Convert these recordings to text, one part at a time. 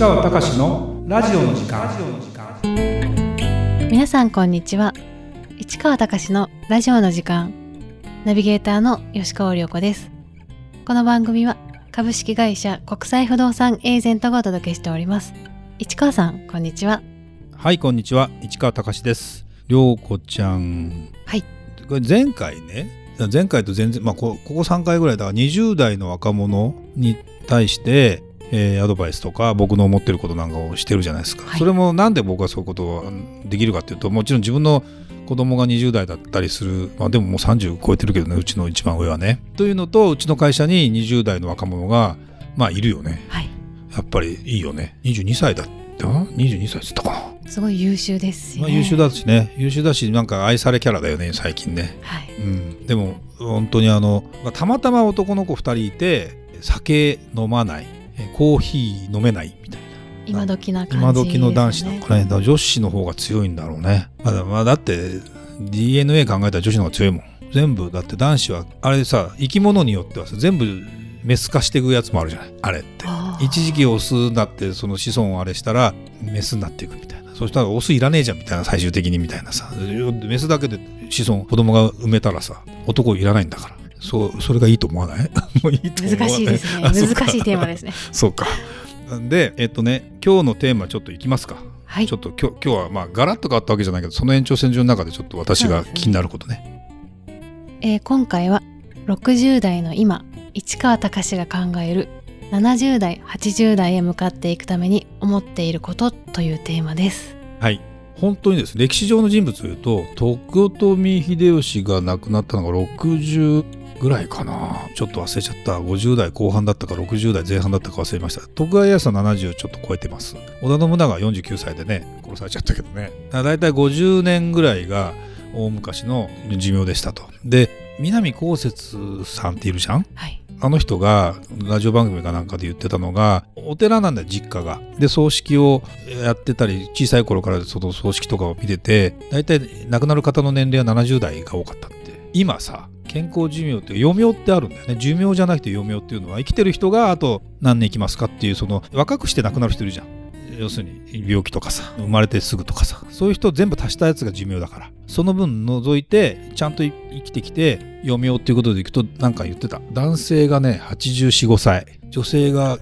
川隆のラジオの時間。 皆さんこんにちは。市川隆のラジオの時間、ナビゲーターの吉川涼子です。この番組は株式会社国際不動産エージェントがお届けしております。市川さんこんにちは。 はい、こんにちは、市川隆です。涼子ちゃん、 はい、 これ前回と全然、ここ3回ぐらいだから20代の若者に対してアドバイスとか僕の思ってることなんかをしてるじゃないですか、はい、それもなんで僕はそういうことをできるかっていうと、もちろん自分の子供が20代だったりする、でももう30超えてるけどね、うちの一番上はねというのと、うちの会社に20代の若者がいるよね、はい、やっぱりいいよね。22歳だって22歳って言ったかな。 すごい優秀ですよね。 優秀だしなんか愛されキャラだよね最近ね、はい、でも本当にたまたま男の子2人いて、酒飲まない、コーヒー飲めないみたいな今時な感じですね。 今時の男子なんかね。だから女子の方が強いんだろうね。だって DNA 考えたら女子の方が強いもん。全部だって男子はあれでさ、生き物によってはさ全部メス化していくやつもあるじゃない、あれって。一時期オスになってその子孫をあれしたらメスになっていくみたいな。そしたらオスいらねえじゃんみたいな、最終的にみたいなさ、メスだけで子孫子供が産めたらさ、男いらないんだから、それがいいと思わない？もういいと思わない。 難しいですね。難しいテーマですね。 そうか。で今日のテーマちょっといきますか。はい、ちょっと今日はガラッと変わったわけじゃないけど、その延長線上の中でちょっと私が気になることね。 今回は60代の今、市川隆が考える70代80代へ向かっていくために思っていることというテーマです。 はい、本当にですね、歴史上の人物を言うと、豊臣秀吉が亡くなったのが60ぐらいかな、ちょっと忘れちゃった。50代後半だったか60代前半だったか忘れました。徳川家康は70ちょっと超えてます。織田信長は49歳でね殺されちゃったけどね。だいたい50年ぐらいが大昔の寿命でしたと。で、南こうせつさんっているじゃん、はい、あの人がラジオ番組かなんかで言ってたのが、お寺なんだよ実家が。で、葬式をやってたり、小さい頃からその葬式とかを見てて、だいたい亡くなる方の年齢は70代が多かったって。今さ、健康寿命って余命ってあるんだよね。寿命じゃなくて余命っていうのは、生きてる人があと何年生きますかっていう、その若くして亡くなる人いるじゃん。要するに病気とかさ、生まれてすぐとかさ、そういう人全部足したやつが寿命だから、その分除いてちゃんと生きてきて余命っていうことでいくと、なんか言ってた、男性がね84、5歳、女性が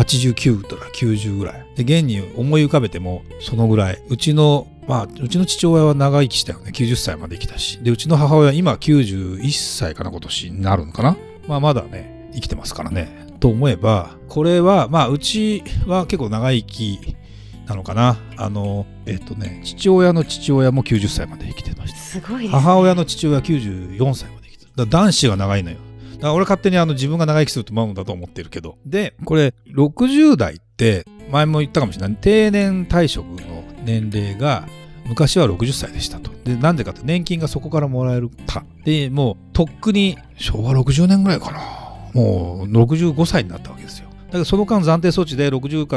89とか90ぐらいで、現に思い浮かべてもそのぐらい。うちの父親は長生きしたよね。90歳まで生きたし、でうちの母親今91歳かな、今年になるのかな。まだね生きてますからね。と思えば、これはうちは結構長生きなのかな。父親の父親も90歳まで生きてました。 すごいですね。 母親の父親は94歳まで生きてる。だから男子が長いのよ。だから俺勝手に自分が長生きすると思うんだと思ってるけど。で、これ60代って前も言ったかもしれない、定年退職の年齢が昔は60歳でしたと。で、なんでかって年金がそこからもらえるか。で、もうとっくに昭和60年ぐらいかな、もう65歳になったわけですよ。だからその間暫定措置で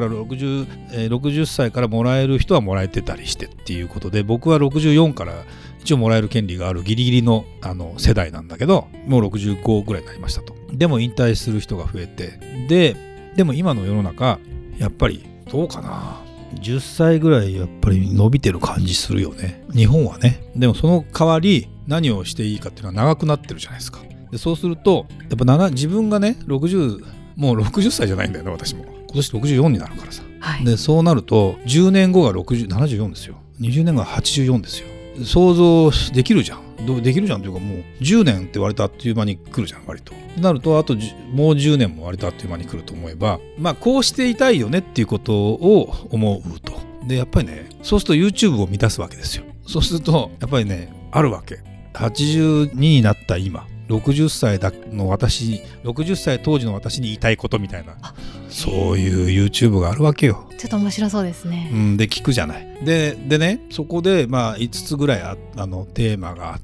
60歳からもらえる人はもらえてたりしてっていうことで、僕は64から一応もらえる権利があるギリギリの世代なんだけど、もう65ぐらいになりましたと。でも引退する人が増えて、でも今の世の中やっぱりどうかな、10歳ぐらいやっぱり伸びてる感じするよね、日本はね。でもその代わり何をしていいかっていうのは長くなってるじゃないですか。で、そうするとやっぱ自分がねもう60歳じゃないんだよね、私も。今年64になるからさ、はい、でそうなると10年後が74ですよ。20年後が84ですよ。想像できるじゃん。できるじゃんというか、もう10年って割とあっという間に来るじゃん、割と。なるとあともう10年も割とあっという間に来ると思えば、こうしていたいよねっていうことを思うと。で、やっぱりね、そうすると YouTube を満たすわけですよ。そうするとやっぱりね、あるわけ。82になった今、60歳当時の私に言いたいことみたいな、そういう YouTube があるわけよ。 ちょっと面白そうですね。 で聞くじゃない。でね、そこで5つぐらいテーマがあって、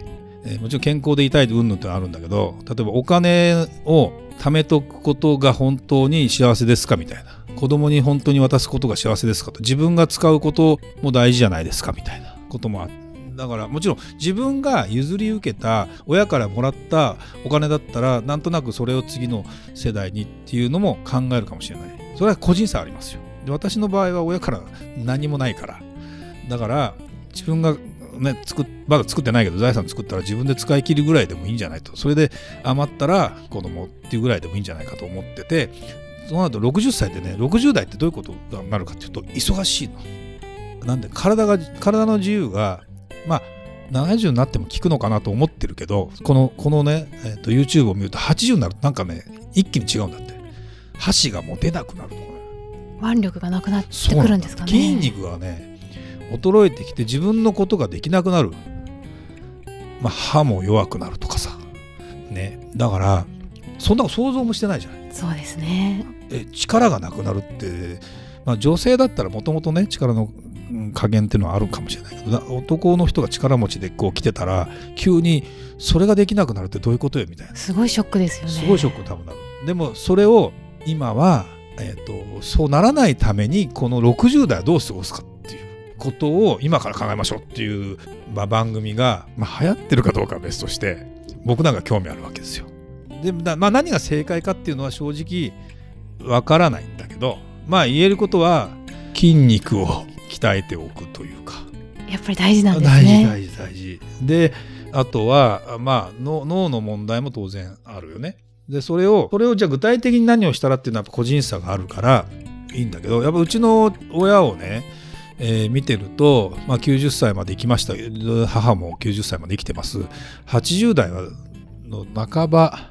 もちろん健康でいたいとうんぬんってあるんだけど、例えばお金を貯めとくことが本当に幸せですかみたいな、子供に本当に渡すことが幸せですかと、自分が使うことも大事じゃないですかみたいなこともあって、だからもちろん自分が譲り受けた親からもらったお金だったら、なんとなくそれを次の世代にっていうのも考えるかもしれない。それは個人差ありますよ。 で私の場合は親から何もないから、だから自分がねまだ作ってないけど財産作ったら自分で使い切るぐらいでもいいんじゃないと、それで余ったら子供っていうぐらいでもいいんじゃないかと思ってて、その後60歳でね、60代ってどういうことになるかっていうと忙しいの。なんで体の自由がまあ70になっても効くのかなと思ってるけど、このね、YouTube を見ると80になるとなんかね一気に違うんだって。箸がもう出なくなるとかね、 腕力がなくなってくるんですかね。 筋肉がね衰えてきて自分のことができなくなる、歯も弱くなるとかさね。だからそんなこと想像もしてないじゃない。 そうですね。 力がなくなるって、女性だったらもともとね力の加減っていうのはあるかもしれないけど、男の人が力持ちでこう来てたら急にそれができなくなるってどういうことよみたいな、 すごいショックですよね。 すごいショック多分なる。でもそれを今は、そうならないためにこの60代はどう過ごすかっていうことを今から考えましょうっていう、番組が、流行ってるかどうかは別として僕なんか興味あるわけですよ。で、何が正解かっていうのは正直わからないんだけど、言えることは筋肉を鍛えておくというか、 やっぱり大事なんですね。 大事で、あとは、脳の問題も当然あるよね。でそれをじゃあ具体的に何をしたらっていうのはやっぱ個人差があるからいいんだけど、やっぱうちの親をね、見てると、90歳まで生きました。母も90歳まで生きてます。80代の半ば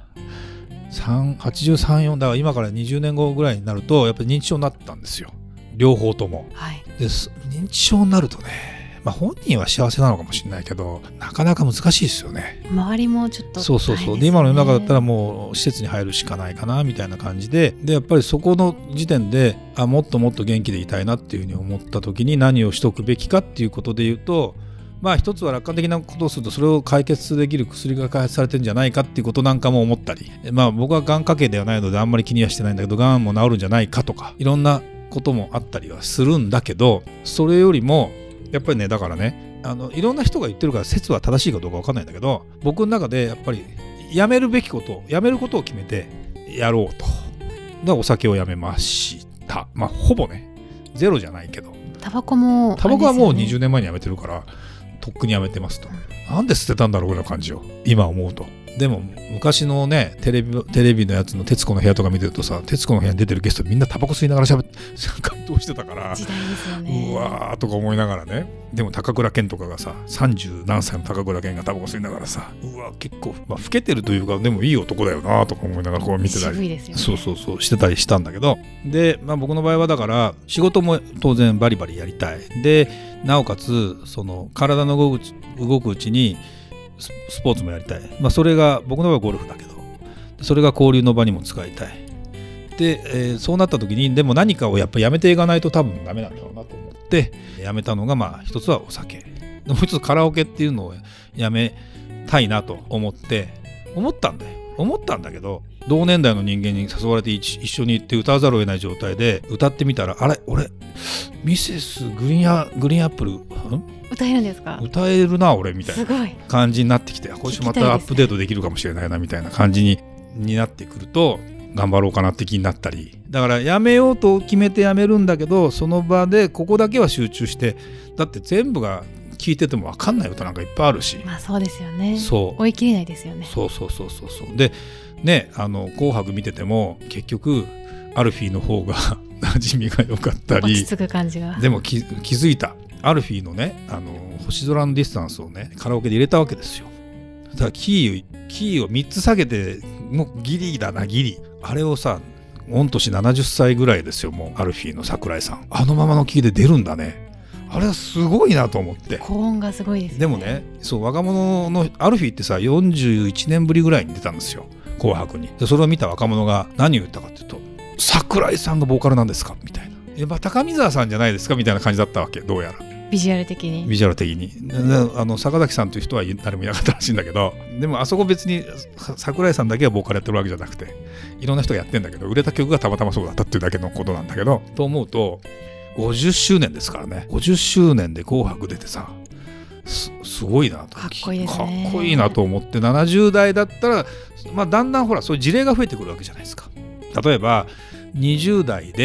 83、4だから今から20年後ぐらいになるとやっぱり認知症になったんですよ、両方とも。で認知症になるとね、本人は幸せなのかもしれないけどなかなか難しいですよね。 周りもちょっと大変ですよね。 そうで今の世の中だったらもう施設に入るしかないかなみたいな感じで、やっぱりそこの時点でもっともっと元気でいたいなっていうふうに思った時に何をしとくべきかっていうことで言うと、一つは楽観的なことをするとそれを解決できる薬が開発されてるんじゃないかっていうことなんかも思ったり、僕はがん家系ではないのであんまり気にはしてないんだけど、がんも治るんじゃないかとかいろんなこともあったりはするんだけど、それよりもやっぱりね、だからね、いろんな人が言ってるから説は正しいかどうか分かんないんだけど、僕の中でやっぱりやめることを決めてやろうと。だからお酒をやめました。ほぼねゼロじゃないけど、タバコはもう20年前にやめてるからとっくにやめてますと。なんで捨てたんだろうぐらいな感じよ今思うと。でも昔のねテレビのやつの徹子の部屋とか見てるとさ、徹子の部屋に出てるゲストみんなタバコ吸いながら回答してたから、 時代ですよね。 うわーとか思いながらね。でも高倉健とかがさ、30何歳の高倉健がタバコ吸いながらさ、うわ結構老けてるというかでもいい男だよなとか思いながらこう見てたり、 渋いですよね。 そうしてたりしたんだけど、で、僕の場合はだから仕事も当然バリバリやりたい。でなおかつその体の動くうちにスポーツもやりたい。それが僕の場合はゴルフだけど、それが交流の場にも使いたい。で、そうなった時にでも何かをやっぱやめていかないと多分ダメなんだろうなと思ってやめたのが、一つはお酒で、もう一つカラオケっていうのをやめたいなと思ったんだけど、同年代の人間に誘われて一緒に行って歌わざるを得ない状態で歌ってみたら、あれ俺ミセスグリーンアップル歌えるんですか？ 歌えるな俺みたいな感じになってきて、今週またアップデートできるかもしれないなみたいな感じになってくると頑張ろうかなって気になったり、だからやめようと決めてやめるんだけど、その場でここだけは集中して、だって全部が聴いてても分かんない歌なんかいっぱいあるし、 そうですよね。 そう追い切れないですよね。 そうでね、紅白見てても結局アルフィーの方が馴染みが良かったり、 落ち着く感じが。 でも気づいた、アルフィーのね星空のディスタンスをねカラオケで入れたわけですよ。だからキーを3つ下げて、もうギリだなギリ、あれをさ御年70歳ぐらいですよ、もうアルフィーの桜井さんあのままのキーで出るんだね。あれはすごいなと思って。 高音がすごいですね。 でもね、そう若者のアルフィーってさ41年ぶりぐらいに出たんですよ、紅白に。でそれを見た若者が何を言ったかっていうと、桜井さんがボーカルなんですかみたいな、高見沢さんじゃないですかみたいな感じだったわけ。どうやらビジュアル的に坂崎さんという人は誰もいなかったらしいんだけど、でもあそこ別に桜井さんだけはボーカルやってるわけじゃなくていろんな人がやってんだけど、売れた曲がたまたまそうだったっていうだけのことなんだけど、と思うと50周年ですからね。50周年で紅白出てさ、すごいなと、 かっこいいですね。 かっこいいなと思って、70代だったら、だんだんほらそういう事例が増えてくるわけじゃないですか。例えば20代で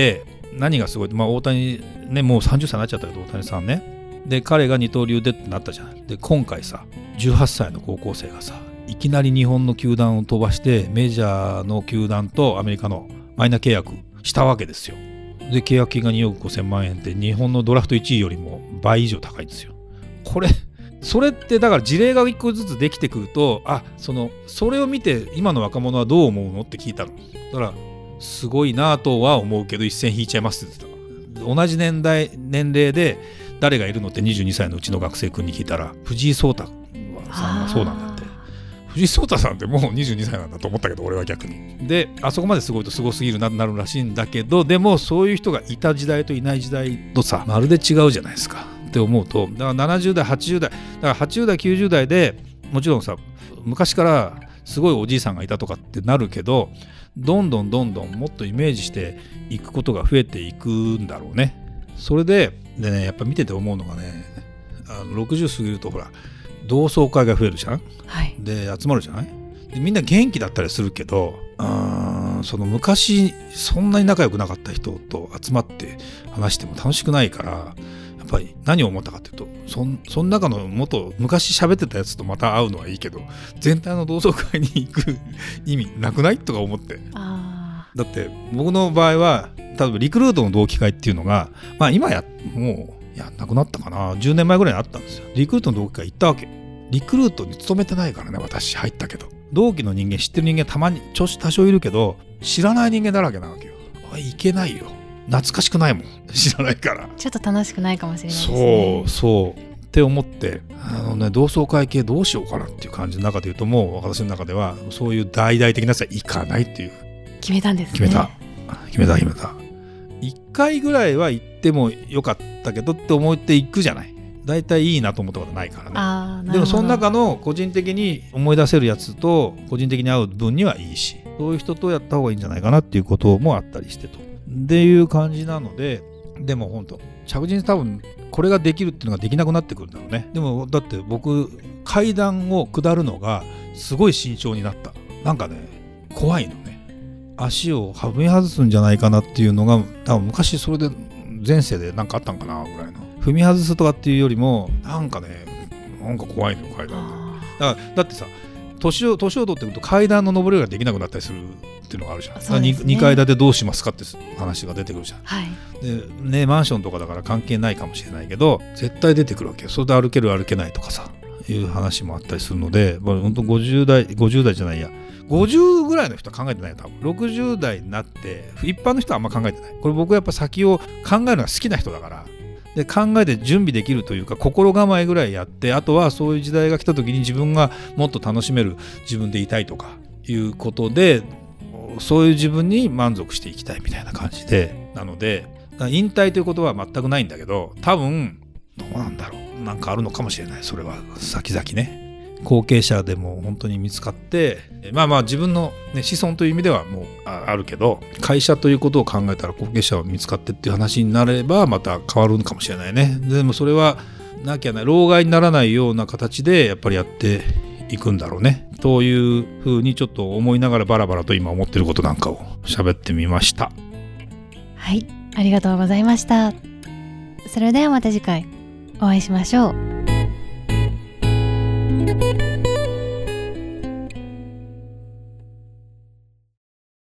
何がすごい、大谷ね、もう30歳になっちゃったけど、大谷さんね。で、彼が二刀流でってなったじゃん。で、今回さ、18歳の高校生がさ、いきなり日本の球団を飛ばしてメジャーの球団とアメリカのマイナー契約したわけですよ。で、契約金が2億5000万円って日本のドラフト1位よりも倍以上高いんですよ。それってだから事例が1個ずつできてくると、それを見て今の若者はどう思うのって聞いたの。だからすごいなとは思うけど一線引いちゃいますって言ってた。同じ年齢で誰がいるのって22歳のうちの学生君に聞いたら、藤井聡太さんがそうなんだって。藤井聡太さんってもう22歳なんだと思ったけど、俺は逆に。で、あそこまですごいとすごすぎるなるらしいんだけど、でもそういう人がいた時代といない時代とさ、まるで違うじゃないですかって思うと、だから70代80代だから80代90代でもちろんさ、昔からすごいおじいさんがいたとかってなるけど、どんどんもっとイメージしていくことが増えていくんだろうね。それでね、やっぱ見てて思うのがね、60過ぎるとほら同窓会が増えるじゃん、はい、で集まるじゃない。でみんな元気だったりするけど、その昔そんなに仲良くなかった人と集まって話しても楽しくないから、やっぱり何を思ったかっていうと、その中の昔喋ってたやつとまた会うのはいいけど、全体の同窓会に行く意味なくないとか思って。だって僕の場合は例えばリクルートの同期会っていうのが、今もうやんなくなったかな、10年前ぐらいにあったんですよ。リクルートの同期会行ったわけ。リクルートに勤めてないからね、私入ったけど。同期の人間知ってる人間たまに多少いるけど、知らない人間だらけなわけよ。いけないよ、懐かしくないもん、知らないから。 ちょっと楽しくないかもしれないですね。 そうって思って、同窓会系どうしようかなっていう感じの中で言うと、もう私の中ではそういう大々的なやつは行かないっていう決めたんですね。 決めた。1回ぐらいは行ってもよかったけどって思って行くじゃない。だいたいいいなと思ったことないからね。でもその中の個人的に思い出せるやつと個人的に会う分にはいいし、そういう人とやった方がいいんじゃないかなっていうこともあったりしてとっていう感じなので、でも本当着実に多分これができるっていうのができなくなってくるんだろうね。でもだって僕階段を下るのがすごい慎重になった。なんかね、怖いのね。足を踏み外すんじゃないかなっていうのが、多分昔それで前世でなんかあったんかなぐらいの。踏み外すとかっていうよりもなんか怖いのよ、階段で。だってさ、年を取ってくると階段の上りができなくなったりするっていうのがあるじゃん。そうですね、2階建てどうしますかって話が出てくるじゃん、はい。でね、マンションとかだから関係ないかもしれないけど絶対出てくるわけよ。それで歩ける歩けないとかさいう話もあったりするので、本当50代じゃないや、50ぐらいの人は考えてないよ多分。60代になって一般の人はあんま考えてない。これ僕はやっぱ先を考えるのが好きな人だから、で考えて準備できるというか心構えぐらいやって、あとはそういう時代が来た時に自分がもっと楽しめる自分でいたいとかいうことで、そういう自分に満足していきたいみたいな感じで、なので引退ということは全くないんだけど、多分どうなんだろう、なんかあるのかもしれない。それは先々ね、後継者でも本当に見つかって、自分の、子孫という意味ではもう あるけど、会社ということを考えたら後継者が見つかってっていう話になればまた変わるのかもしれないね。でもそれはなきゃね、老害にならないような形でやっぱりやっていくんだろうねというふうにちょっと思いながらバラバラと今思ってることなんかを喋ってみました。 はい、ありがとうございました。それではまた次回お会いしましょう。